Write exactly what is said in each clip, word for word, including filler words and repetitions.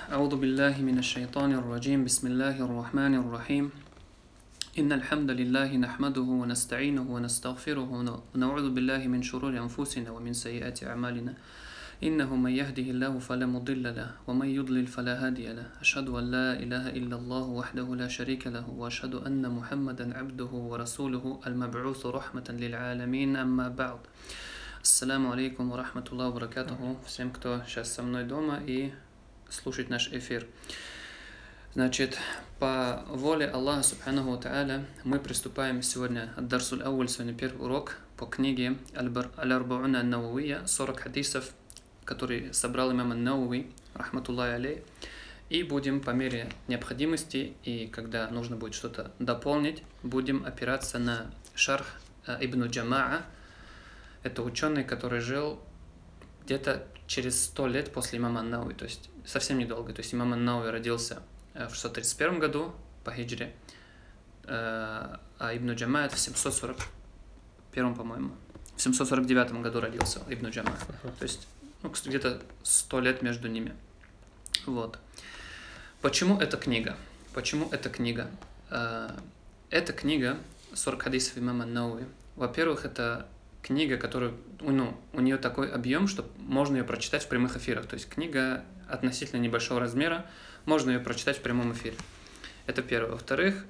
أعوذ بالله من الشيطان الرجيم بسم الله الرحمن الرحيم إن الحمد لله نحمده ونستعينه ونستغفره ونعوذ بالله من شرور أنفسنا ومن سيئات أعمالنا إنه من يهده الله فلا مضل له ومن يضلل فلا هادي له أشهد أن لا إله إلا الله وحده لا شريك له وأشهد أن محمدا عبده ورسوله المبعوث رحمة للعالمين أما بعد. Ассаламу алейкум ва рахматуллахи ва баракатуху всем, кто сейчас со мной дома и слушает наш эфир. Значит, по воле Аллаха Субханаху ва Тааля мы приступаем сегодня от Дарсуль Ауаль, сегодня первый урок по книге Аль-Арбауна ан-Нававия, сорок хадисов, которые собрал имам ан-Навави, рахматуллахи алей, и будем по мере необходимости, и когда нужно будет что-то дополнить, будем опираться на шарх Ибн Джамаа. Это ученый, который жил где-то через сто лет после имама ан-Навави, то есть совсем недолго. То есть имам ан-Навави родился в шестьсот тридцать первом году по хиджре, а Ибн Джамаа это в семьсот сорок первом, по-моему, в семьсот сорок девятом году родился Ибн Джамаа. То есть ну, где-то сто лет между ними. Вот. Почему эта книга? Почему эта книга? Эта книга сорок хадисов имама ан-Навави. Во-первых, это книга, которая, ну, у нее такой объем, что можно ее прочитать в прямых эфирах. То есть книга относительно небольшого размера, можно ее прочитать в прямом эфире. Это первое. Во-вторых,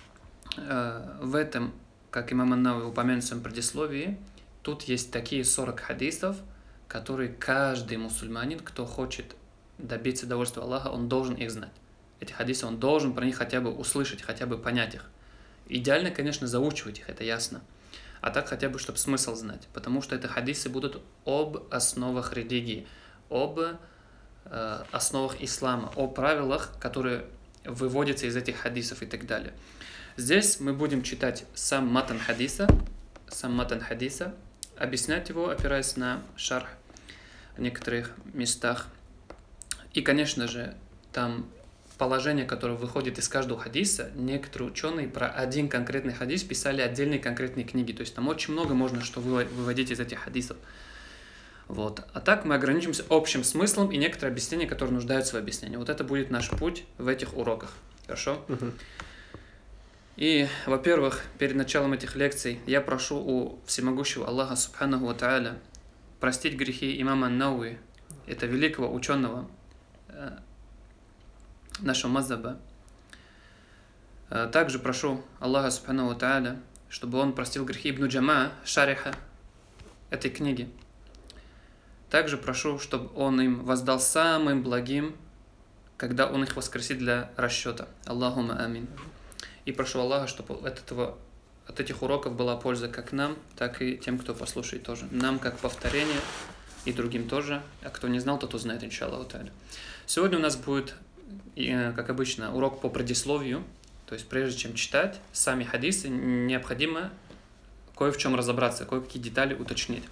в этом, как имам ан-Навави упомянул в своем предисловии, тут есть такие сорок хадисов, которые каждый мусульманин, кто хочет добиться довольства Аллаха, он должен их знать. Эти хадисы он должен про них хотя бы услышать, хотя бы понять их. Идеально, конечно, заучивать их, это ясно. А так хотя бы, чтобы смысл знать. Потому что это хадисы будут об основах религии, об э, основах ислама, о правилах, которые выводятся из этих хадисов и так далее. Здесь мы будем читать сам матан хадиса, сам матан хадиса, объяснять его, опираясь на шарх в некоторых местах. И, конечно же, там положение, которое выходит из каждого хадиса, некоторые ученые про один конкретный хадис писали отдельные конкретные книги. То есть там очень много можно что выводить из этих хадисов. Вот. А так мы ограничимся общим смыслом и некоторые объяснения, которые нуждаются в объяснении. Вот это будет наш путь в этих уроках. Хорошо? Uh-huh. И, во-первых, перед началом этих лекций я прошу у всемогущего Аллаха Субханаху ва Тааля простить грехи имама ан-Навави, это великого ученого нашего мазаба. Также прошу Аллаха Субханаху ва Тааля, чтобы он простил грехи Ибн Джамаа, шариха этой книги. Также прошу, чтобы он им воздал самым благим, когда он их воскресит для расчета. Аллахума амин. И прошу Аллаха, чтобы от, этого, от этих уроков была польза как нам, так и тем, кто послушает тоже. Нам как повторение и другим тоже. А кто не знал, тот узнает, иншаллаху тааля. Сегодня у нас будет, как обычно, урок по предисловию. То есть прежде чем читать сами хадисы, необходимо кое в чем разобраться, кое-какие детали уточнить.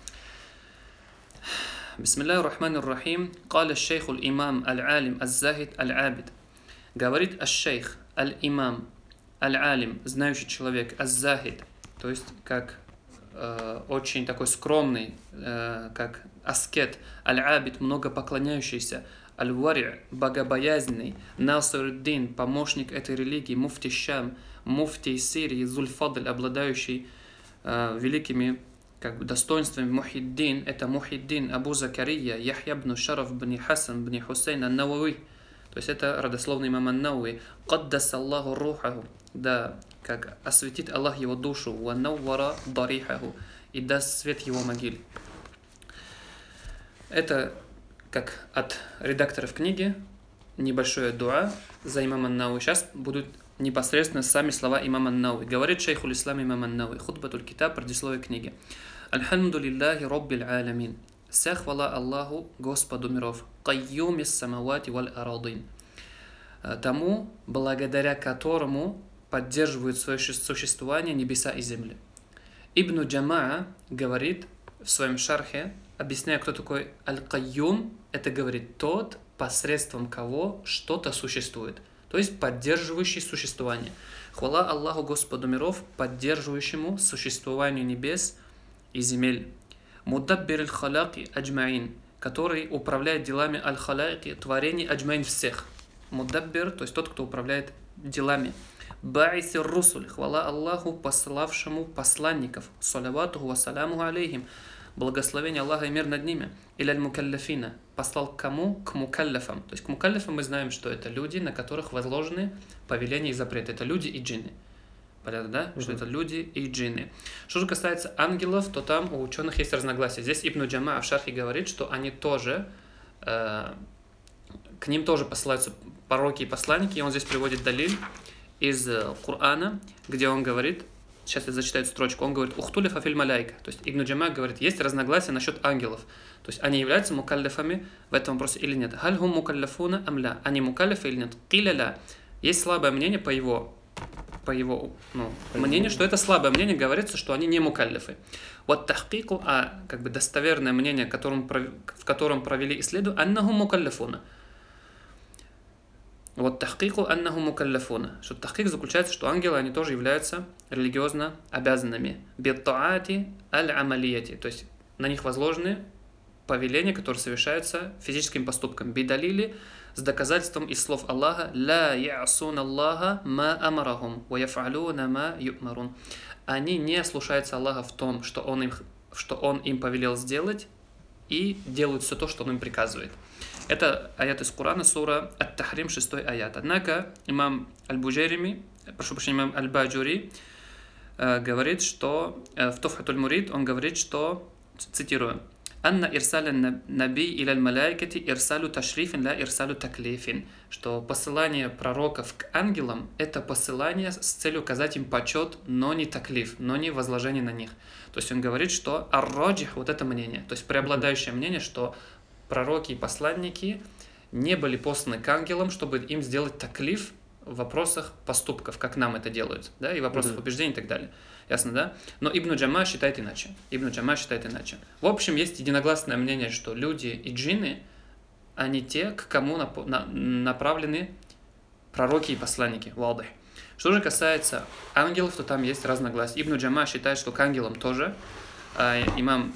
Бисмиллахи рахмани рахим. Каля шейх аль-имам аль-алим аз-захид аль-абид. Говорит аш-шейх аль-имам аль-алим, знающий человек, аз-захид, то есть как э, очень такой скромный, э, как аскет, аль-абид, много поклоняющийся, аль-вари', богобоязненный, Насируддин, помощник этой религии, муфти Шам, муфти Сирии, Зуль-Фадль, обладающий э, великими как бы достоинствами, Мухиддин, это Мухиддин Абу Закария, Яхья бн Шараф бн Хасан бн Хусейн ан-Навави, то есть это родословный имам ан-Навави, Каддас Аллаху рухаху, да, как осветит Аллах его душу, ва наввара дарихаху, и даст свет его могиле. Это как от редакторов книги небольшое дуа за имама ан-Навави. Сейчас будут непосредственно сами слова имама ан-Навави. Говорит шейхуль ислам имам ан-Навави, хутбатуль китаб, предисловие книги. Альхамду лиллахи роббил аламин. Вся хвала Аллаху, Господу миров, кайюми самавати валь арадин, тому, благодаря которому поддерживают свое существование небеса и земли. Ибн Джамаа говорит в своем шархе, объясняя, кто такой аль-кайюм, это говорит тот, посредством кого что-то существует, то есть поддерживающий существование. Хвала Аллаху, Господу миров, поддерживающему существованию небес и земель. Мудаббир аль-халяки аджмаин, который управляет делами аль-халайки, творений аджмайн всех. Мудаббир, то есть тот, кто управляет делами. Ба'исир русуль, хвала Аллаху, пославшему посланников, салаватуху ва саламуху алейхим, благословение Аллаха и мир над ними. Иляль мукаллафина, послал к кому? К мукаллафам. То есть к мукаллафам мы знаем, что это люди, на которых возложены повеления и запреты. Это люди и джинны. Понятно, да? Uh-huh. Что это люди и джинны. Что же касается ангелов, то там у ученых есть разногласия. Здесь Ибн Джама в шархе говорит, что они тоже, э, к ним тоже посылаются пророки и посланники. И он здесь приводит далиль из Корана, где он говорит, сейчас я зачитаю строчку, он говорит, ухтулифа филь маляйка. То есть Ибн Джама говорит, есть разногласия насчет ангелов. То есть они являются мукаллафами в этом вопросе или нет. Халь хум мукаллафуна амля. Они мукаллафы или нет? Киля. Есть слабое мнение по его по его ну, мнению, что это слабое мнение, говорится, что они не мукаллифы. Вот тахкику, а как бы достоверное мнение, которым, в котором провели исследование, аннаху мукаллифуна. Вот тахкику аннаху мукаллифуна. Что тахкик заключается, что ангелы, они тоже являются религиозно обязанными. Биттаати аль-амалияти. То есть на них возложены повеления, которые совершаются физическим поступком. Бидалили, с доказательством из слов Аллаха, «Ла я'асун Аллаха ма амарахум, ва яф'алуна ма ю'марун». Они не слушаются Аллаха в том, что он, им, что он им повелел сделать, и делают все то, что он им приказывает. Это аят из Корана, сура Ат-Тахрим, шестой аят. Однако имам Аль-Буджайрими, прошу прощения, имам Аль-Баджури э, говорит, что э, в Тухфатуль Мурид он говорит, что, цитирую, «Анна ирсаля наби иля маляйкати ирсалю ташрифин ля ирсалю таклифин», что посылание пророков к ангелам – это посылание с целью оказать им почет, но не таклиф, но не возложение на них. То есть он говорит, что ар-раджих, вот это мнение, то есть преобладающее мнение, что пророки и посланники не были посланы к ангелам, чтобы им сделать таклиф в вопросах поступков, как нам это делают, да, и в вопросах mm-hmm. убеждений и так далее. Ясно, да? Но Ибн Джама считает иначе. Ибн Джама считает иначе. В общем, есть единогласное мнение, что люди и джинны, они те, к кому нап- на- направлены пророки и посланники. Валдах. Что же касается ангелов, то там есть разногласия. Ибн Джама считает, что к ангелам тоже. А, имам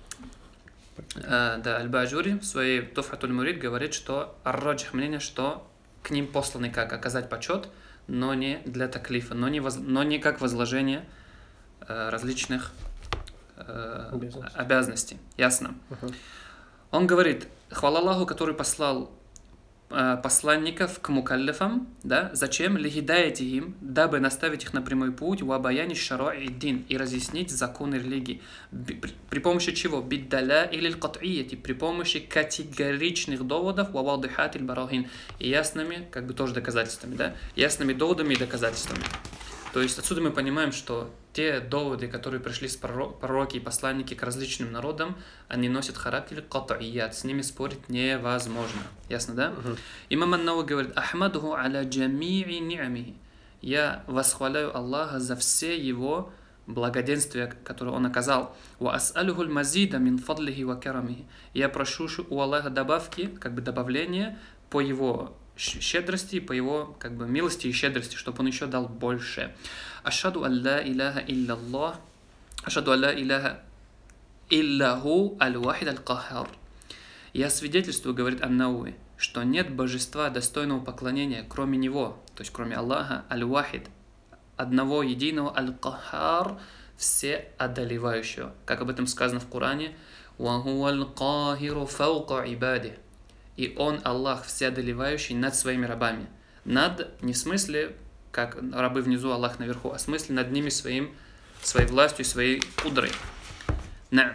а, да, Аль-Баджури в своей Тухфатуль Мурид говорит, что ар-раджих мнение, что к ним посланы как оказать почет, но не для таклифа, но не, воз, но не как возложение э, различных э, обязанностей. обязанностей. Ясно. Uh-huh. Он говорит, хвала Аллаху, который послал э, посланников к мукаллифам, да, зачем? Лихидаятихим, дабы наставить их на прямой путь, уабаяни шара'i дин, и разъяснить законы религии. При, при помощи чего? Биддаля или кат'ияти, при помощи категоричных доводов, уавадихат иль барахин, и ясными, как бы тоже доказательствами, да, ясными доводами и доказательствами. То есть отсюда мы понимаем, что те доводы, которые пришли с пророки и посланники к различным народам, они носят характер кат'ият, с ними спорить невозможно. Ясно, да? Uh-huh. Имам ан-Навави говорит, «Ахмадуху аля джами'i ни'амихи». Я восхваляю Аллаха за все его благоденствия, которые он оказал. «Ва ас'алюху аль-мазида мин фадлихи ва карамихи». Я прошу у Аллаха добавки, как бы добавления по его щедрости, по его как бы милости и щедрости, чтобы он еще дал больше. Ашхаду алла иляха илляллах, ашхаду алла иляха иллаху аль-вахид аль-кахар. Я свидетельствую, говорит ан-Навави, что нет божества достойного поклонения, кроме него, то есть кроме Аллаха, аль-вахид, одного единого, аль-кахар, все одолевающего. Как об этом сказано в Коране, «Ва хуа аль-кахиру фаука ибади». И Он, Аллах, всеодолевающий над своими рабами. Над, не в смысле, как рабы внизу, Аллах наверху, а в смысле над ними своим, своей властью, своей кудрой. На.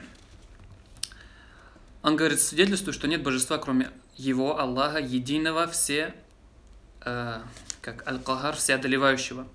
Он говорит, свидетельствует, что нет божества, кроме Его, Аллаха, единого, все, э, как Аль-Кахар, всеодолевающего.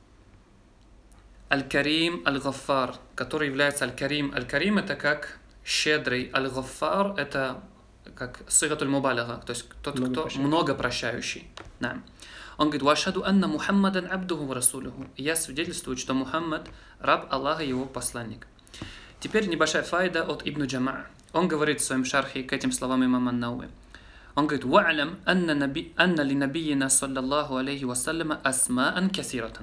Аль-Карим, Аль-Гаффар, который является Аль-Карим. Аль-Карим это как щедрый, Аль-Гаффар это как сигатуль мубалага, то есть тот, много кто прощающий. много прощающий. Да. Он говорит, «Вашаду анна Мухаммадан абдуху ва расулюху». Я свидетельствую, что Мухаммад раб Аллаха и его посланник. Теперь небольшая файда от Ибн Джама. Он говорит в своем шархе к этим словам имама ан-Навави. Он говорит, «Ва'алям анна ли набийина саллаллаху алейхи вассаляма асма'ан касиратан».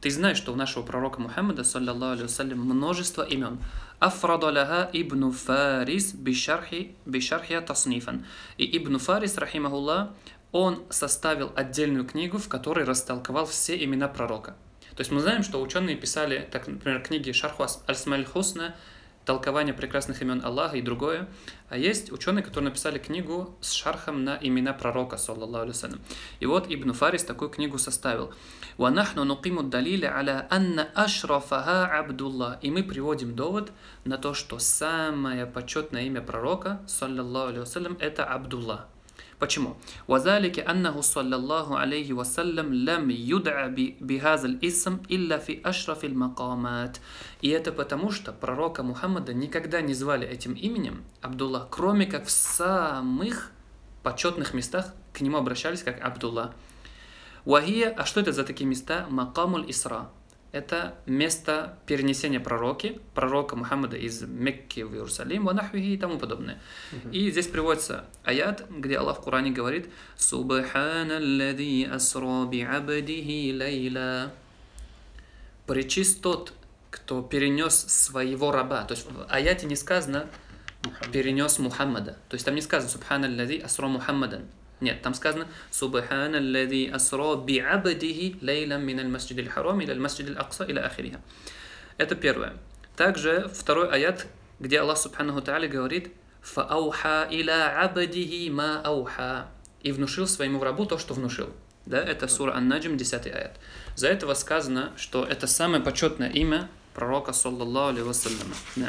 ты знаешь, что у нашего пророка Мухаммада, саллаллаху алейхи вассалям, множество имен. Афрада лаха ибн Фарис бишархи бишархия таснифан. И Ибн Фарис, рахимахуллах, он составил отдельную книгу, в которой растолковал все имена пророка. То есть мы знаем, что ученые писали, так, например, книги Шарху Асмаль Хусна, толкование прекрасных имен Аллаха и другое. А есть ученые, которые написали книгу с шархом на имена пророка, саллаллаху алейхи вассалям. И вот Ибн Фарис такую книгу составил. وَنَحْنُ نُقِيمُ الدَّلِيلَ عَلَىٰ أَنَّ أَشْرَفَهَا عَبْدُ اللَّهِ. И мы приводим довод на то, что самое почетное имя пророка, саллаллаху алейхи вассалям, это Абдуллах. Почему? وَذَلِكَ أَنَّهُ صلى الله عليه وسلم لم يدع بهذا الاسم إلا في أشرف المقامات. И это потому, что пророка Мухаммада никогда не звали этим именем Абдуллах, кроме как в самых почетных местах к нему обращались как Абдуллах. Вахия, а что это за такие места? Макамуль Исра. Это место перенесения пророки, пророка Мухаммада из Мекки в Иерусалим, ванахвихи и тому подобное. Uh-huh. И здесь приводится аят, где Аллах в Коране говорит: «Субханаллади асра би'абдихи лейла». Пречист тот, кто перенес своего раба. То есть в аяте не сказано «перенес Мухаммада». То есть там не сказано «Субханаллади асра Мухаммадан». Нет, там сказано «Субханаллади асра би'абдихи лейлам миналь масджидиль харам иля масджидиль акса иля ахириха». Это первое. Также второй аят, где Аллах субханаху тааля говорит «Фаауха иля абдихи ма ауха». И внушил своему рабу то, что внушил. Да, это сура Ан-Наджм, десятый аят. За этого сказано, что это самое почетное имя пророка, саллаллаху алейхи вассалям. Да.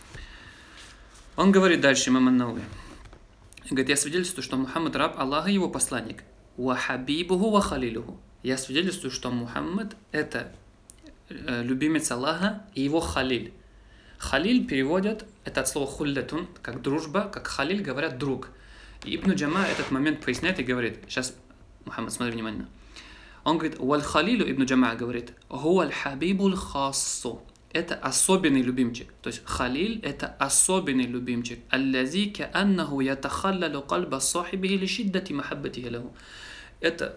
Он говорит дальше, имам ан-Навави. Говорит, я свидетельствую, что Мухаммад раб Аллаха и его посланник. Ва хабибуху ва халилуху. Я свидетельствую, что Мухаммад это э, любимец Аллаха и его халиль. Халиль переводят, это от слова хуллятун, как дружба, как халиль говорят друг. И Ибн Джама этот момент поясняет и говорит, сейчас, Мухаммад, смотри внимательно. Он говорит, валь халилю, Ибн Джама говорит, хуаль хабибуль хассу. Это особенный любимчик. То есть халиль это особенный любимчик. Аллази кааннаху ятахаллалу кальба сахибихи ли шиддати махаббатихи лаху. Это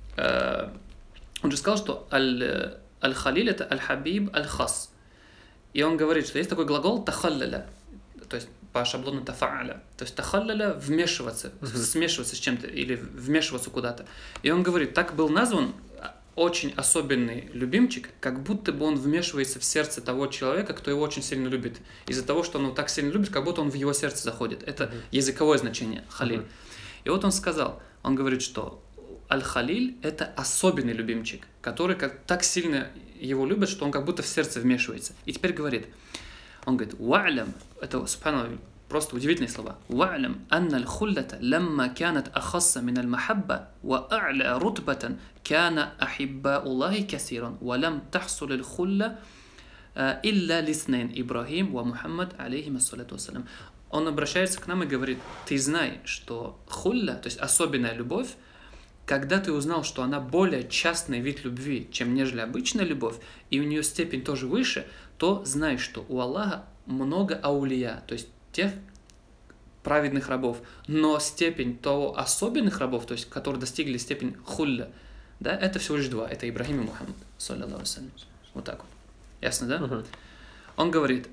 э, он же сказал, что аль-халиль это аль-хабиб аль-хас. И он говорит, что есть такой глагол тахалляля, то есть по шаблону тафааля. То есть тахалляля вмешиваться, uh-huh. смешиваться с чем-то или вмешиваться куда-то. И он говорит, так был назван очень особенный любимчик, как будто бы он вмешивается в сердце того человека, кто его очень сильно любит. Из-за того, что он его так сильно любит, как будто он в его сердце заходит. Это uh-huh. языковое значение халиль. Uh-huh. И вот он сказал, он говорит, что аль-халиль это особенный любимчик, который как так сильно его любит, что он как будто в сердце вмешивается. И теперь говорит, он говорит, ва'лям, это субханаллах, просто удивительные слова. Ва'лям анна аль-хуллата ламма канат ахасса мин аль-махабба ва а'ля рутбатан кана ахиббауллахи касиран ва лам тахсул аль-хулла илля лиснайн Ибрахим ва Мухаммад алейхи ассалату вассалям. Он обращается к нам и говорит, ты знай, что хулля, то есть особенная любовь, когда ты узнал, что она более частный вид любви, чем нежели обычная любовь, и у нее степень тоже выше, то знай, что у Аллаха много аулия, то есть тех праведных рабов, но степень того особенных рабов, то есть которые достигли степень хулля, да, это всего лишь два, это Ибрахим и Мухаммад, саллаллаху алейхи. Вот так вот. Ясно, да? Uh-huh. Он говорит,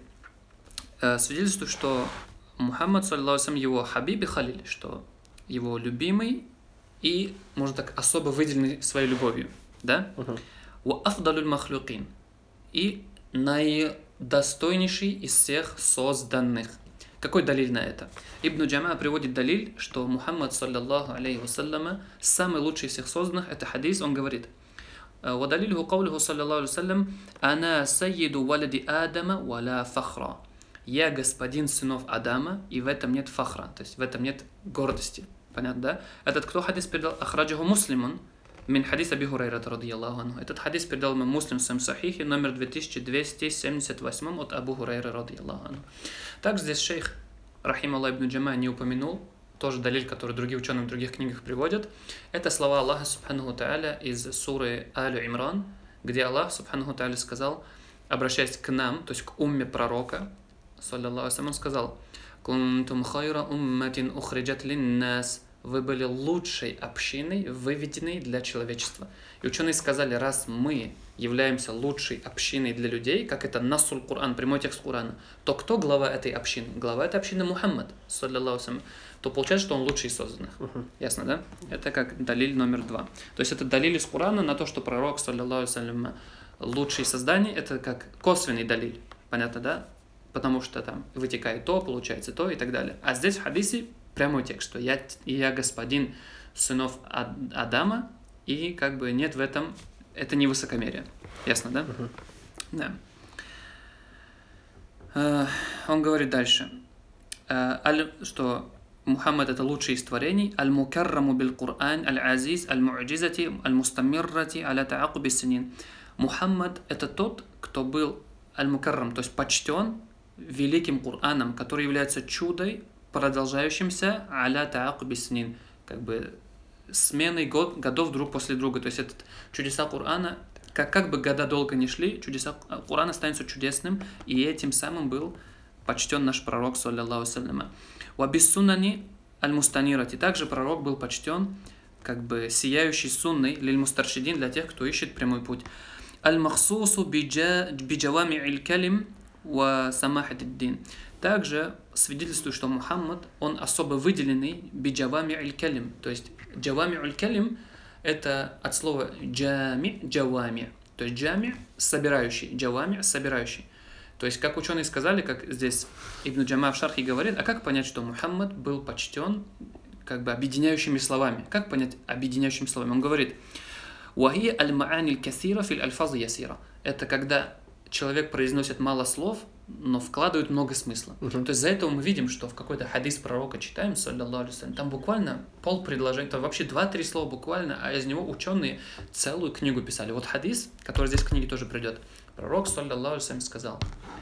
э, свидетельствует, что Мухаммад, саллаллаху алейхи, его хабиб и халиль, что его любимый и, можно так, особо выделенный своей любовью, да? Ва афдалуль махлюкин, и наидостойнейший из всех созданных. Какой далиль на это? Ибн Джама приводит далиль, что Мухаммад, саллаллаху алейхи вассаляма, самый лучший из всех созданных, это хадис, он говорит, ва далилюху каулюху, саллаллаху алейхи вассалям, ана сайиду валади Адама валя фахра. Я господин сынов Адама, и в этом нет фахра, то есть в этом нет гордости. Понятно, да? Этот кто хадис передал? Ахраджаху муслимун мин хадис Аби Хурайрата радийаллаху анху. Этот хадис передал имам Муслим в своем сахихе номер две тысячи двести семьдесят восемь от Абу Хурайры радийаллаху анху. Также здесь шейх рахималлах ибн Джама не упомянул, тоже далиль, который другие ученые в других книгах приводят. Это слова Аллаха субханаху тааля из суры Аль Имран, где Аллах субханаху тааля сказал, обращаясь к нам, то есть к умме пророка, саллаллаху алейхи ва саллям, он сказал: «Кунтум хайра умматин ухриджат линнас, вы были лучшей общиной, выведенной для человечества. И ученые сказали, раз мы являемся лучшей общиной для людей, как это насуль Коран, прямой текст Корана, то кто глава этой общины? Глава этой общины Мухаммад, саллиллаху алейхи, то получается, что он лучший из созданных. Uh-huh. Ясно, да? Это как далиль номер два. То есть это далиль из Корана на то, что пророк, саллиллаху алейхи, лучший создание, это как косвенный далиль. Понятно, да? Потому что там вытекает то, получается то и так далее. А здесь в хадисе прямой текст, что я, я господин сынов Адама, и как бы нет в этом, это не высокомерие. Ясно, да? Uh-huh. Да. Uh, он говорит дальше, uh, что Мухаммад это лучший из творений, аль-мукарраму бил-Кур'ан, аль-азиз, аль-му'джизати, аль-мустамиррати, аля та'акуби синин. Мухаммад это тот, кто был аль-мукаррам, то есть почтен великим Кур'аном, который является чудой, продолжающимся аля та'акуби синин, как бы сменой год, годов друг после друга. То есть это чудеса Кур'ана, как, как бы года долго не шли, чудеса Кур'ана станется чудесным, и этим самым был почтен наш пророк, саллиллаху алейхи. Вабиссунани аль-мустанирати. Также пророк был почтен, как бы сияющий сунной лиль-мустаршидин, для тех, кто ищет прямой путь. Аль-махсусу биджавами аль-калим ва самахатиддин. Также свидетельствует, что Мухаммад, он особо выделенный биджавами аль-калим. То есть джавами аль-калим это от слова джами, джавами. То есть джами собирающий, джавами собирающий. То есть, как ученые сказали, как здесь Ибн Джама в шархе говорит, а как понять, что Мухаммад был почтен как бы объединяющими словами? Как понять объединяющими словами? Он говорит, «Вахия аль-ма'ани аль-касира фил альфазы ясира». Это когда человек произносит мало слов, но вкладывает много смысла. Uh-huh. То есть, за этого мы видим, что в какой-то хадис пророка читаем, саллиллаху алейхи, там буквально пол предложения, там вообще два-три слова буквально, а из него ученые целую книгу писали. Вот хадис, который здесь в книге тоже придет. Пророк, саллиллаху алейхи, сказал,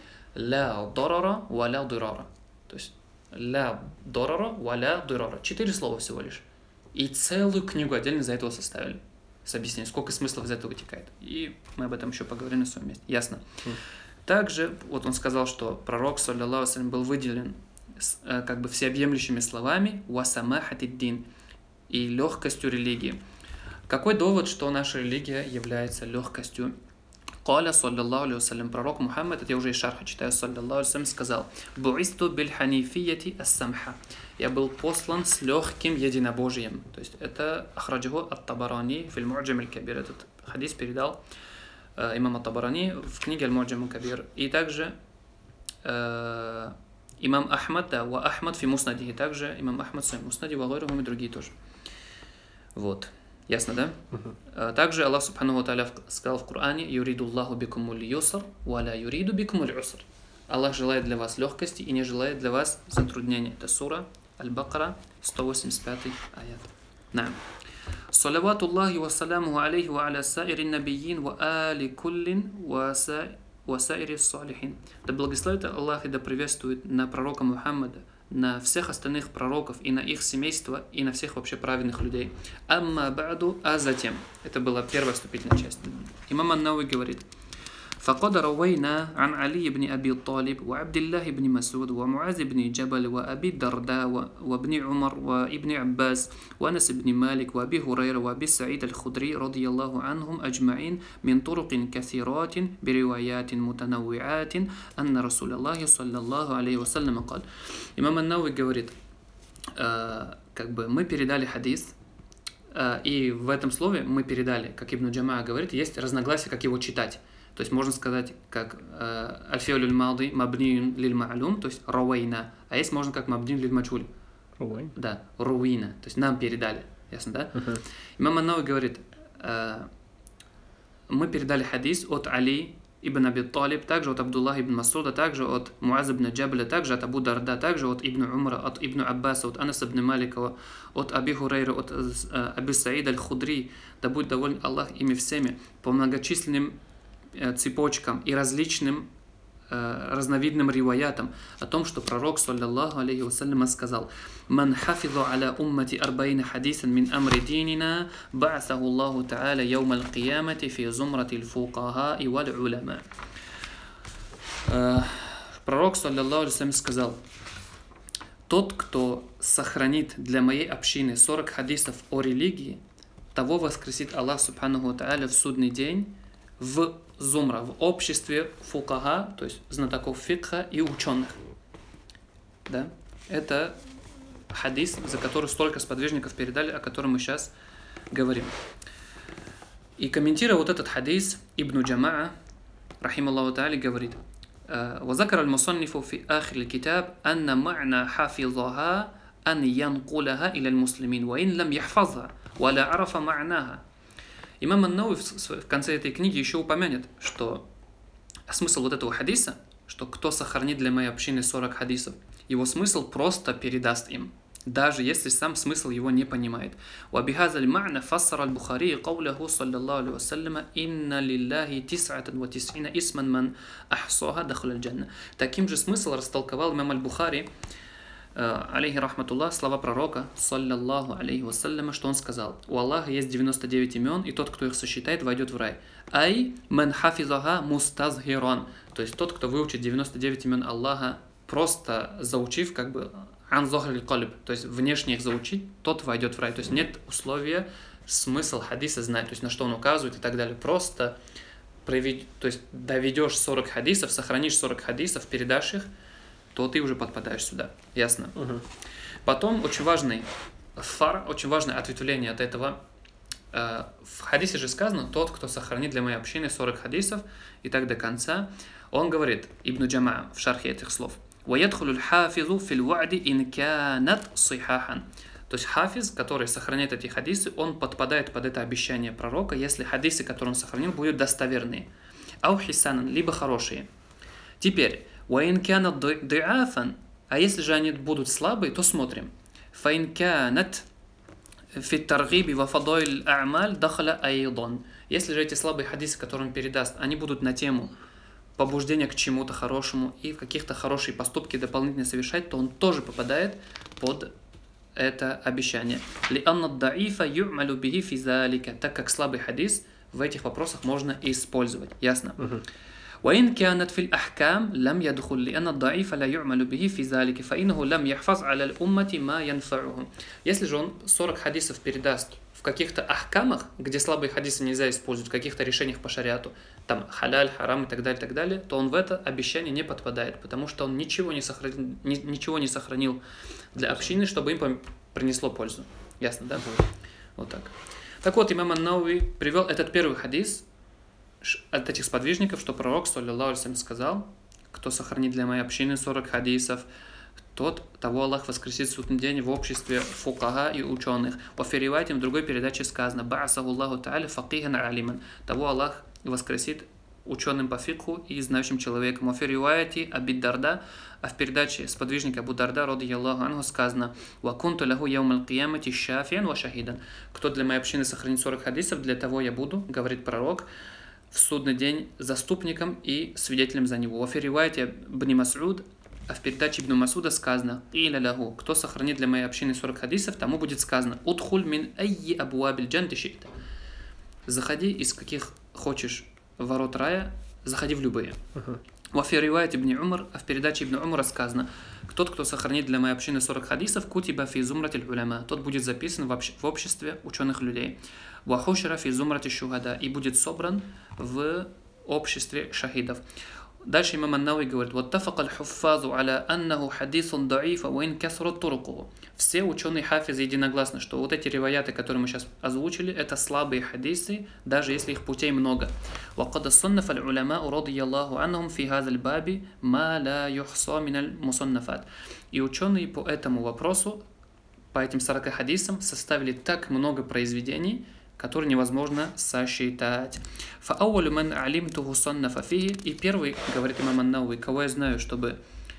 «Ля дорара ва ля дурара». То есть, «Ля дорара ва ля дурара». Четыре слова всего лишь. И целую книгу отдельно за этого составили. С объяснением, сколько смыслов из этого вытекает. И мы об этом еще поговорим на своем месте. Ясно. Mm. Также, вот он сказал, что пророк, саллиллаху алейхи, был выделен как бы всеобъемлющими словами «ва самахатиддин» и легкостью религии. Какой довод, что наша религия является легкостью? Каля, саллиллаху алейхи вассалям, пророк Мухаммад, это я уже из шарха читаю, саллиллаху алейхи вассалям, сказал, «Бу'исту биль ханифияти ас-самха». Я был послан с легким единобожием. То есть это ахраджаху ат-Табарани в аль-Му'джам аль-Кабир. Этот хадис передал э, имам ат-Табарани в книге аль-Му'джам аль-Кабир. И также э, имам Ахмад, да, ва Ахмад фи муснади. И также имам Ахмад в своем муснади, ва гайрухум и другие тоже. Вот. Ясно, да? Uh-huh. Также Аллах Субхану ва Тааля сказал в Коране: «Юриду Аллаху бикумуль юср, ва ля юриду бикумуль уср». Аллах желает для вас легкости и не желает для вас затруднений. Это сура Аль-Бакара, сто восемьдесят пятый аят. Да. Салавату Аллахи ва саламуху алейхи ва аля саири набийин ва али куллин ва саири салихин. Да благословит Аллах и да приветствует на пророка Мухаммада, на всех остальных пророков и на их семейство, и на всех вообще праведных людей. Амма ба'ду, а затем. Это была первая вступительная часть. Имам ан-Навави говорит: فقد روينا عن علي بن أبي طالب وعبد الله بن مسعود ومعاذ بن جبل وأبي الدرداء وابن عمر وابن عباس وأنس بن مالك وأبي هريرة وأبي سعيد الخدري رضي الله عنهم أجمعين من طرق كثيرات بروايات متنوعات أن رسول الله صلى الله عليه وسلم قال. Имам ан-Навави говорит, э, как бы мы передали хадис, э, и в этом слове мы передали, как Ибн Джама говорит, есть разногласия, как его читать. То есть можно сказать, как альфиу лиль мади мабниюн лиль ма'лум, то есть равайна, а есть можно как мабниюн лиль маджхуль. Руайн. Да, руина, то есть нам передали, ясно, да? Uh-huh. Имам ан-Навави говорит, э, мы передали хадис от Али ибн Аби Талиб, также от Абдуллаха ибн Масуда, также от Муаз ибн Джабля, также от Абу Дарда, также от Ибн Умара, от Ибн Аббаса, от Анаса ибн Малика, от Аби Хурейра, от э, Аби Саида аль-Худри, да будет доволен Аллах ими всеми, по многочисленным цепочкам и различным э, разновидным риваятам о том, что пророк, саллаллаху алейхи вассалям, сказал: «Ман хафизу аля уммати арбаина хадисан мин амри динина, ба'асаху Аллаху та'аля яум аль-киямати фи зумрати аль-фукаха и валь уляма». Пророк, саллаллаху алейхи вассалям, сказал: тот, кто сохранит для моей общины сорок хадисов о религии, того воскресит Аллах Субханаху ва Тааля в судный день в зумра, в обществе фукаха, то есть знатоков фикха и ученых. Да? Это хадис, за который столько сподвижников передали, о котором мы сейчас говорим. И комментируя вот этот хадис, Ибн Джамаа, рахим Аллаху Тааля, говорит: وذكر المصنف في آخر الكتاب أن معنى حافظها أن ينقلها إلى المسلمين وإن لم يحفظها ولا عرف معناها. Имам ан-Навави в конце этой книги еще упомянет, что смысл вот этого хадиса, что кто сохранит для моей общины сорок хадисов, его смысл просто передаст им, даже если сам смысл его не понимает. وبهذا المعنى فسر البخاري قوله صلى الله عليه وسلم إن لله تسعة وتسعين اسما من أحصاها دخل الجنة. Таким же смысл растолковал имам аль-Бухари, алейхи рахматуллах, слова пророка, саллаллаху алейхи вассаляма, что он сказал: у Аллаха есть девяносто девять имен, и тот, кто их сосчитает, войдет в рай. Ай ман хафизаха мустазхиран, то есть тот, кто выучит девяносто девять имен Аллаха, просто заучив, как бы ан зохриль калиб, то есть внешне их заучить, тот войдет в рай. То есть нет условия смысл хадиса знать, то есть на что он указывает и так далее. Просто провед... то есть доведешь сорок хадисов, сохранишь сорок хадисов, передашь их, то ты уже подпадаешь сюда. Ясно? Угу. Потом очень важный фар, очень важное ответвление от этого. В хадисе же сказано: тот, кто сохранит для моей общины сорок хадисов, и так до конца. Он говорит, Ибн Джамаа, в шархе этих слов: وَيَدْخُلُ الْحَافِظُ فِي الْوَعْدِ إِنْ كَانَتْ صِحَاحًا. То есть хафиз, который сохраняет эти хадисы, он подпадает под это обещание пророка, если хадисы, которые он сохранил, будут достоверные. Ау хисанан, либо хорошие. Теперь, وَإِنْ كَانَتْ ضِعَافًا, а если же они будут слабые, то смотрим. فَإِنْ كَانَتْ فِي التَّرْغِيبِ وَفَضَائِلِ الْأَعْمَالِ دَخَلَ أَيْضًا. Если же эти слабые хадисы, которые он передаст, они будут на тему побуждения к чему-то хорошему и в каких-то хорошие поступки дополнительно совершать, то он тоже попадает под это обещание. لِأَنَّ الضَّعِيفَ يُعْمَلُ بِهِ فِي ذَلِكَ. Так как слабый хадис в этих вопросах можно использовать. Ясно? وإن كانت في الأحكام لم يدخل لأن الضعيف لا يعمل به في ذلك فإنه لم يحفظ على الأمة ما ينفعهم. Если же он сорок хадисов передаст в каких-то ахкамах, где слабые хадисы нельзя использовать, в каких-то решениях по шариату, там халяль, харам и так далее, так далее, то он в это обещание не подпадает, потому что он ничего не сохранил, ни, ничего не сохранил для общины, чтобы им принесло пользу. Ясно, да? Вот так. Так вот, имам ан-Навави привел этот первый хадис от этих сподвижников, что пророк, саллаллаху алейхи ва саллям, сказал: кто сохранит для моей общины сорок хадисов, тот, того Аллах воскресит в судный день в обществе фукаха и ученых. По фиривайте в другой передаче сказано: ба'асаху Аллаху та'аля факихан алиман, того Аллах воскресит ученым по фикху и знающим человеком. По фиривайте Аби Дарда, а в передаче сподвижника Абу Дарда, радийаллаху анху, сказано: ва кунту лаху яумал киямати шафиан ва шахидан. Кто для моей общины сохранит сорок хадисов, для того я буду, говорит пророк, в судный день заступником и свидетелем за него. В риваяте Ибн Мас'уд, а в передаче Ибн Мас'уда сказано: «Иля лаху», кто сохранит для моей общины сорок хадисов, тому будет сказано: «Удхуль мин айи абуабиль джанти ши'та». Заходи из каких хочешь ворот рая, заходи в любые. В риваяте Ибн Умар, а в передаче Ибн Умара сказано: тот, кто сохранит для моей общины сорок хадисов, кутиба фи зумратиль уляма, тот будет записан в, общ... в обществе ученых людей. Вахушра фи зумрати шухада, и будет собран в обществе шахидов. Дальше имам ан-Навави говорит: «Ваттафака аль-хуффазу аля аннаху хадисун даифа ва ин касрат турукуху». Все ученые хафизы единогласны, что вот эти риваяты, которые мы сейчас озвучили, это слабые хадисы, даже если их путей много. وقد صنف العلماء رضي الله عنهم في هذا الباب ما لا يحصى من المصنفات. И ученые по этому вопросу, по этим сорока хадисам, составили так много произведений, которые невозможно сосчитать. فأول من علمته صنف فيه. И первый, говорит имам ан-Навави, кого я знаю, чтобы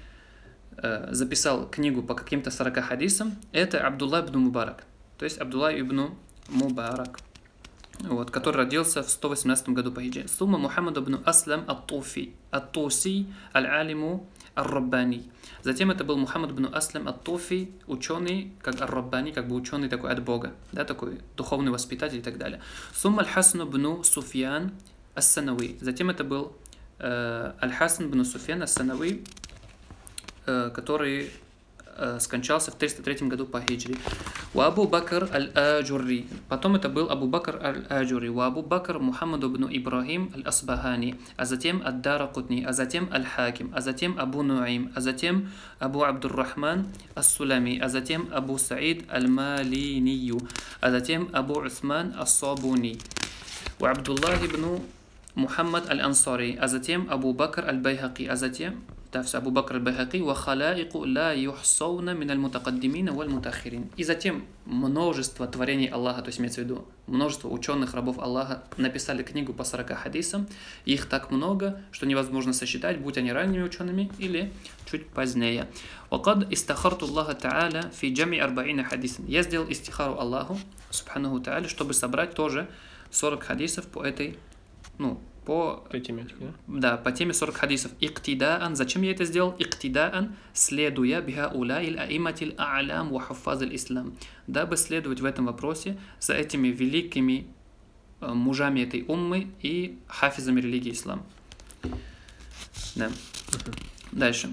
э, записал книгу по каким-то сорока хадисам, это Абдулла ибн Мубарак. То есть Абдулла ибн Мубарак, вот, который родился в сто восемнадцатом году по хиджре. Сумма Мухаммад ибн Аслам ат-Туфи, ат-Туси, аль-Алиму, ар-Раббани. Затем это был Мухаммад ибн Аслам ат-Туфи, ученый, как ар-Раббани, как бы ученый такой от Бога, да, такой духовный воспитатель и так далее. Сумма аль-Хасан ибн Суфьян ас-Санави. Затем это был э, аль-Хасан ибн Суфьян ас-Санави, э, который э, скончался в триста третьем году по хиджре. У Абу Бакр аль-Аджури. Потом это был Абу Бакр аль-Аджури. У Абу Бакр Мухаммад ибн Ибрахим аль-Асбахани. А затем ад-Даракутни. А затем аль-Хаким. А затем Абу Нуаим. А затем Абу Абдуррахман ас-Сулами. А затем Абу Саид аль-Малинию. А затем Абу Усман ас-Сабуни. У Абдуллах ибн Мухаммад аль-Ансари. А затем Абу Бакр аль-Байхаки. А затем Абу Бакр аль-Байхаки ва халаику ла юхсауна мин аль-мутакаддимина валь мутахирин. И затем множество творений Аллаха, то есть имеется в виду множество ученых рабов Аллаха написали книгу по сорока хадисам. Их так много, что невозможно сосчитать, будь они ранними учеными или чуть позднее. وقد استخرت الله تعالى في جمع أربعين حديثا. Я сделал истихару Аллаху, субханаху та'аля, чтобы собрать тоже сорок хадисов по этой, ну, по, по тематике, да? Да, по теме сорок хадисов. Иктидаан. Зачем я это сделал? Иктидаан, следуя биха уляиль аиматиль а'лям ва хаффазиль ислам. Дабы следовать в этом вопросе за этими великими э, мужами этой уммы и хафизами религии ислам. Да. Uh-huh. Дальше.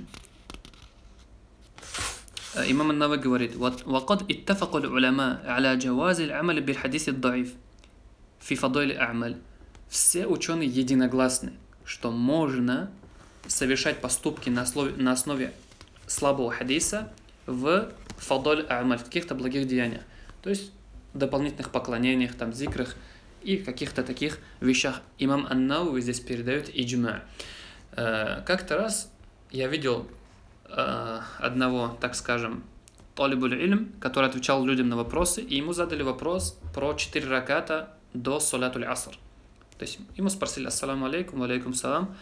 Имам ан-Навави говорит: وقد اتفق العلماء على جواز العمل بالحديث الضعيف في فضائل الأعمال. Все ученые единогласны, что можно совершать поступки на основе, на основе слабого хадиса в фадоль а'маль, в каких-то благих деяниях, то есть дополнительных поклонениях, там, зикрах и каких-то таких вещах. Имам ан-Навави здесь передает иджма. Как-то раз я видел одного, так скажем, талибуль илм, который отвечал людям на вопросы, и ему задали вопрос про четыре раката до салатуль аср. То есть ему спросили: ассаламу алейкум, ва алейкум салам,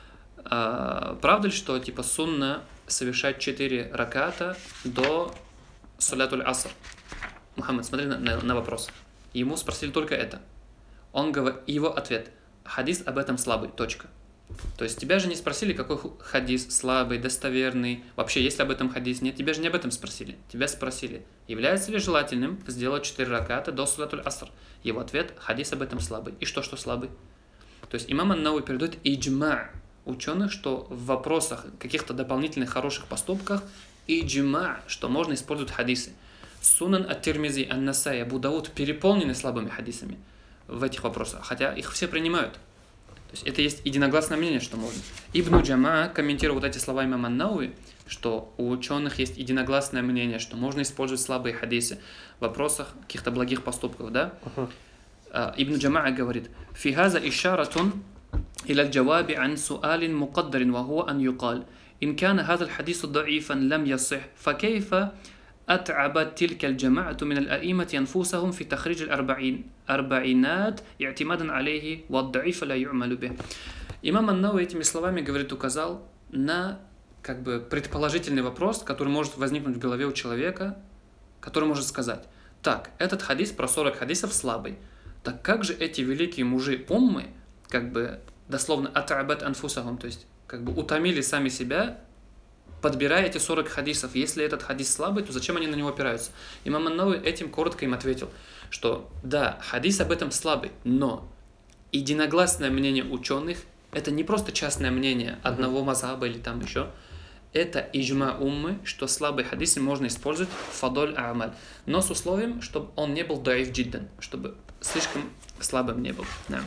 а, правда ли, что типа сунна совершать четыре раката до салатуль аср? Мухаммад, смотри на, на, на вопрос. Ему спросили только это. Он говорит, его ответ: хадис об этом слабый, точка. То есть тебя же не спросили, какой хадис слабый, достоверный, вообще есть ли об этом хадис, нет, тебя же не об этом спросили. Тебя спросили, является ли желательным сделать четыре раката до салатуль аср. Его ответ: хадис об этом слабый. И что, что слабый? То есть имам ан-Навави передает иджма ученых, что в вопросах каких-то дополнительных хороших поступках иджма, что можно использовать хадисы. Сунан ат-Тирмизи, ан-Насай, Абу Дауд переполнены слабыми хадисами в этих вопросах, хотя их все принимают. То есть это есть единогласное мнение, что можно. Ибн Джама комментирует вот эти слова имама ан-Навави, что у ученых есть единогласное мнение, что можно использовать слабые хадисы в вопросах каких-то благих поступков, да? Uh-huh. Ибн Джама говорит: «Фи хаза ишаратун иля аль-джаваби ан суалин мукаддарин ва хуа ан юкал. Ин кана хаза аль-хадису даифан лам ясих, фа кейфа أتعبت تلك الجماعة من الأئمة أنفسهم في تخريج الأربعين أربعينات اعتمادا عليه والضعيف لا يعمل به». Имам ан-Навави этими словами, говорит, указал на как бы предположительный вопрос, который может возникнуть в голове у человека, который может сказать: так, этот хадис про сорок хадисов слабый, так как же эти великие мужи уммы, как бы дословно «ат'абат анфусахум», то есть как бы утомили сами себя, подбирая эти сорок хадисов. Если этот хадис слабый, то зачем они на него опираются? Имам ан-Навави этим коротко им ответил, что да, хадис об этом слабый, но единогласное мнение ученых — это не просто частное мнение одного мазхаба или там еще, это иджма уммы, что слабый хадис можно использовать в фадоль а'маль, но с условием, чтобы он не был даиф джиддан, чтобы слишком слабым не был. Да.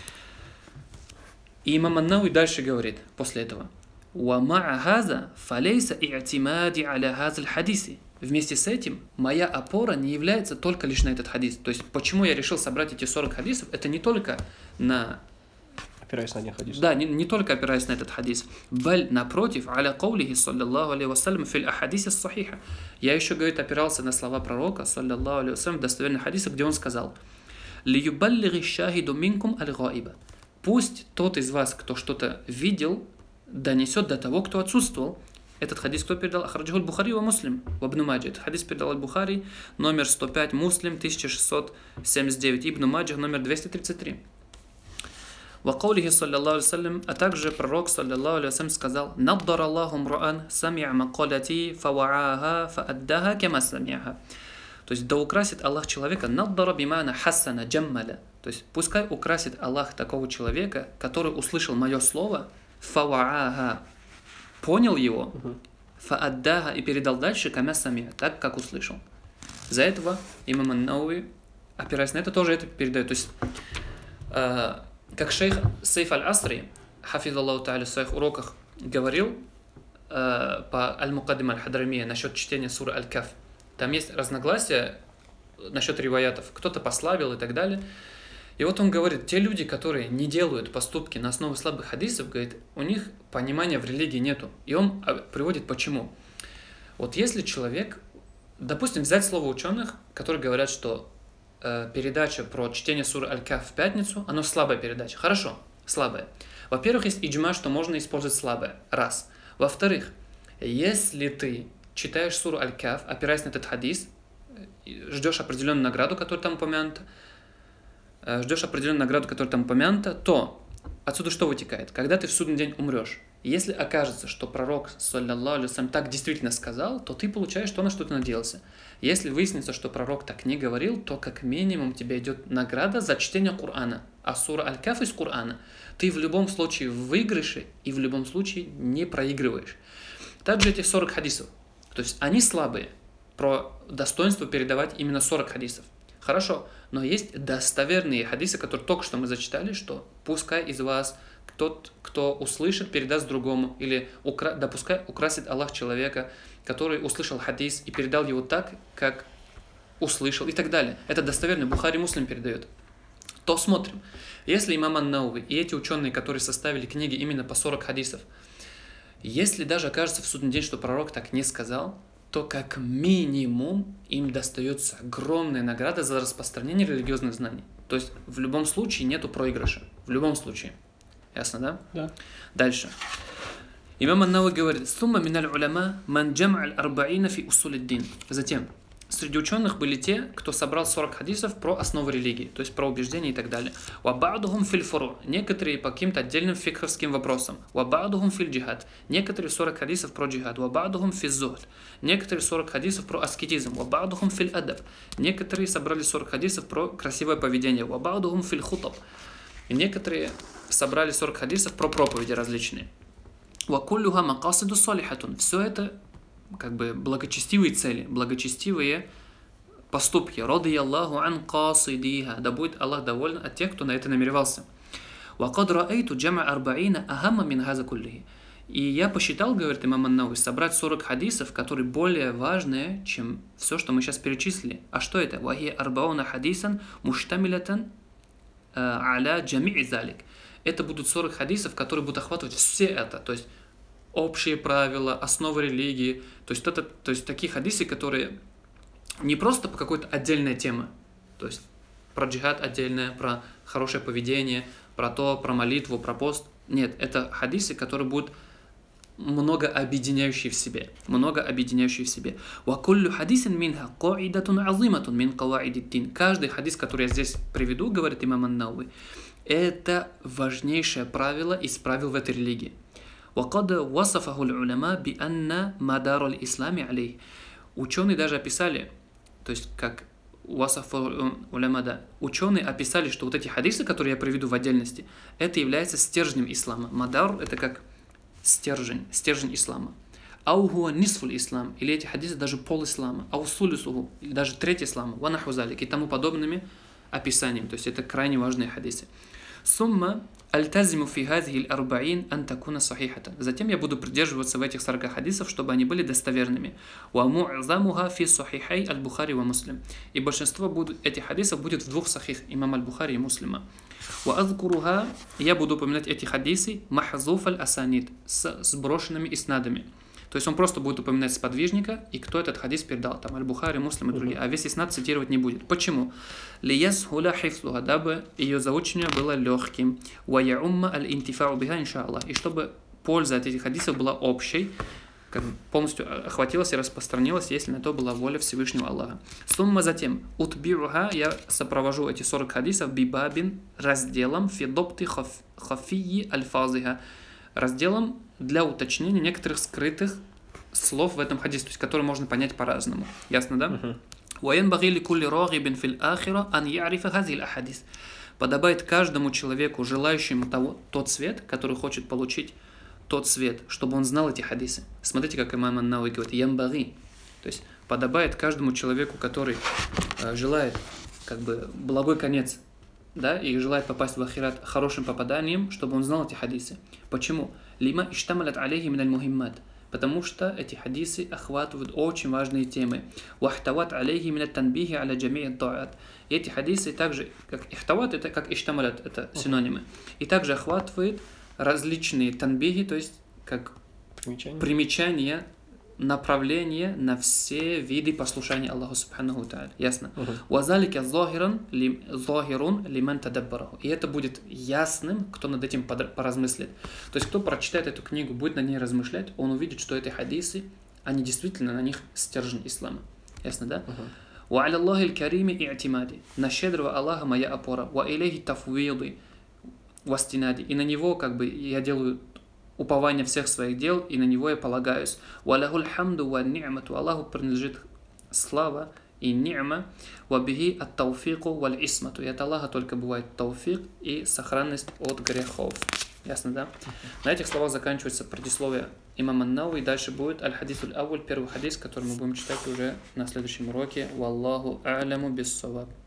И имам ан-Навави дальше говорит после этого: وَمَعَ هَذَا فَلَيْسَ إِعْتِمَادِ عَلَى هَذَا الْحَدِيثِ. Вместе с этим моя опора не является только лишь на этот хадис. То есть почему я решил собрать эти сорок хадисов, это не только на... Опираясь на один хадис. Да, не, не только опираясь на этот хадис. «Баль, напротив, аля каулихи, саллаллаху алейхи вассалям, фил ахадиси сахиха». Я еще, говорит, опирался на слова пророка, саллаллаху алейхи вассалям, в достоверных хадисах, где он сказал: «Лиюбаллиги шахиду минкум аль-гаиба». Пусть тот из вас, кто что-то видел, донесет до того, кто отсутствовал. Этот хадис кто передал? Ахраджаху аль-Бухари ва Муслим ва Ибн Маджа. Этот хадис передал аль-Бухари, номер сто пять, Муслим, тысяча шестьсот семьдесят девять, Ибн Маджа, номер двести тридцать три. Ва каулихи саллаллаху алейхи вассалям, а также пророк саллаллаху алейхи вассалям сказал: «Наддар Аллаху мруан сами'а макалати фавааха фааддаха кама сами'аха». То есть да украсит Аллах человека, наддара бимана хассана джаммаля. То есть пускай украсит Аллах такого человека, который услышал мое слово, фавааха, понял его, фааддаха, и передал дальше камя самия, так как услышал. За этого имам ан-Науи, опираясь на это, тоже это передает. То есть, э, как шейх Сейф аль-Асри, хафизаллаху та'аля, в своих уроках говорил э, по аль-Мукаддим аль-Хадрамия насчет чтения суры Аль-Каф. Там есть разногласия насчет риваятов. Кто-то послабил и так далее. И вот он говорит, те люди, которые не делают поступки на основе слабых хадисов, говорит, у них понимания в религии нету. И он приводит почему. Вот если человек, допустим, взять слово ученых, которые говорят, что э, передача про чтение суры Аль-Каф в пятницу, оно слабая передача. Хорошо, слабая. Во-первых, есть иджма, что можно использовать слабое. Раз. Во-вторых, если ты читаешь суру Аль-Каф, опираясь на этот хадис, ждешь определенную награду, которая там упомянута, ждешь определенную награду, которая там упомянута, то отсюда что вытекает? Когда ты в судный день умрешь, если окажется, что пророк, саллаллаху алейхи ва саллям, так действительно сказал, то ты получаешь то, на что ты надеялся. Если выяснится, что пророк так не говорил, то как минимум тебе идет награда за чтение Корана. А сура Аль-Каф из Корана ты в любом случае в выигрыше и в любом случае не проигрываешь. Также эти сорок хадисов, то есть они слабые, про достоинство передавать именно сорок хадисов. Хорошо, но есть достоверные хадисы, которые только что мы зачитали, что пускай из вас тот, кто услышит, передаст другому, или укра... да пускай украсит Аллах человека, который услышал хадис и передал его так, как услышал, и так далее. Это достоверно, Бухари Муслим передает. То смотрим, если имам ан-Науи и эти ученые, которые составили книги именно по сорок хадисов, если даже окажется в судный день, что пророк так не сказал, то как минимум им достается огромная награда за распространение религиозных знаний. То есть в любом случае нету проигрыша. В любом случае. Ясно, да? Да. Дальше. Имам ан-Науи говорит, «Сумма миналь уляма ман джам'аль арба'ина фи усуль-ад-дин». Затем, среди ученых были те, кто собрал сорок хадисов про основы религии, то есть про убеждения и так далее. «Ваба'духум филь фуру», некоторые по каким-то отдельным фикховским вопросам. «Ваба'духум филь джихад», некоторые сорок хадисов про джихад. «Ваба'духум фил зухд», некоторые сорок хадисов про аскетизм. «Ваба'духум филь адаб», некоторые собрали сорок хадисов про красивое поведение. «Ваба'духум филь хутаб», и некоторые собрали сорок хадисов про проповеди различные. «Вакуллюха макасиду салихатун», все это как бы благочестивые цели, благочестивые поступки. «Ради Аллаху ан касидиха», да будет Аллах доволен от тех, кто на это намеревался. «Вакад раайту джама арбаина ахамма мин хаза куллихи». И я посчитал, говорит имам ан-Науи, собрать сорок хадисов, которые более важные, чем все, что мы сейчас перечислили. А что это? «Вахи арбауна хадисан муштамилятан аля джами'и залик». Это будут сорок хадисов, которые будут охватывать все это, то есть общие правила, основы религии, то есть, это, то есть такие хадисы, которые не просто по какой-то отдельной теме, то есть про джихад отдельное, про хорошее поведение, про то, про молитву, про пост. Нет, это хадисы, которые будут много объединяющие в себе, много объединяющие в себе. Каждый хадис, который я здесь приведу, говорит имам ан-Науи, это важнейшее правило из правил в этой религии. وقد وصفه العلماء بأن مدار الإسلام عليه. Ученые даже описали, то есть как ученые описали, что вот эти хадисы, которые я приведу в отдельности, это является стержнем ислама. Мадар — это как стержень, стержень ислама. Ау хуа нисфуль ислам, или эти хадисы даже пол ислама. Ау сулюсуху, или даже треть ислама. Ва наху залик, и тому подобными описаниями. То есть это крайне важные хадисы. Сумма альтазиму фи хазихи аль-арбаин ан такуна сахихата. Затем я буду придерживаться в этих сорока хадисов, чтобы они были достоверными. Ва му'замуха фи сахихай аль-Бухари ва Муслим. И большинство будут, этих хадисов будет в двух сахих, имам аль-Бухари и Муслима. Ва азкуруха, я буду упоминать эти хадисы махзуф аль-асанид, с сброшенными иснадами. То есть он просто будет упоминать сподвижника и кто этот хадис передал, там аль-Бухари, Муслим и другие. А весь иснад цитировать не будет. Почему? Лиясхуля хифлуха, дабы ее заучение было легким. Ва яумма аль-интифау биха иншааллах. И чтобы польза от этих хадисов была общей, как полностью охватилась и распространилась, если на то была воля Всевышнего Аллаха. Сумма затем, утбируха, я сопровожу эти сорок хадисов бибабин, разделом фидопты хафии аль-фазиха, разделом для уточнения некоторых скрытых слов в этом хадисе, то есть которые можно понять по-разному. Ясно, да? Подобает каждому человеку, желающему того, тот свет, который хочет получить тот свет, чтобы он знал эти хадисы. Смотрите, как имам ан-Навави говорит, ямбаги, то есть подобает каждому человеку, который э, желает как бы благой конец, да, и желает попасть в ахират хорошим попаданием, чтобы он знал эти хадисы. Почему? Лима иштамалят алейхи миналь мухиммат. Потому что эти хадисы охватывают очень важные темы. Вахтават алейхи минат танбихи аля джами'ат та'ат. И эти хадисы также, как ихтават, это как иштамалят, это синонимы. И также охватывает различные танбихи, то есть как Примечание. примечания, направление на все виды послушания Аллаху Субханаху ва Тааля. Ясно? Вазалика захирун лиман тадаббараху. И это будет ясным, кто над этим поразмыслит. То есть, кто прочитает эту книгу, будет на ней размышлять, он увидит, что эти хадисы, они действительно, на них стержень ислама. Ясно, да? Ва аля Аллахи аль-карими и'тимади. На щедрого Аллаха моя опора. Ва илейхи тафвиды вастинади. И на него, как бы, я делаю упование всех своих дел, и на него я полагаюсь. Валахуль хамду ва ни'мату. Аллаху принадлежит слава и ни'ма. Ва бихи ат-тауфику валь исмату. И от Аллаха только бывает тауфик и сохранность от грехов. Ясно, да? На этих словах заканчивается предисловие имама ан-Навави. И дальше будет аль-хадисуль авваль, первый хадис, который мы будем читать уже на следующем уроке. Валлаху а'ляму бис-саваб.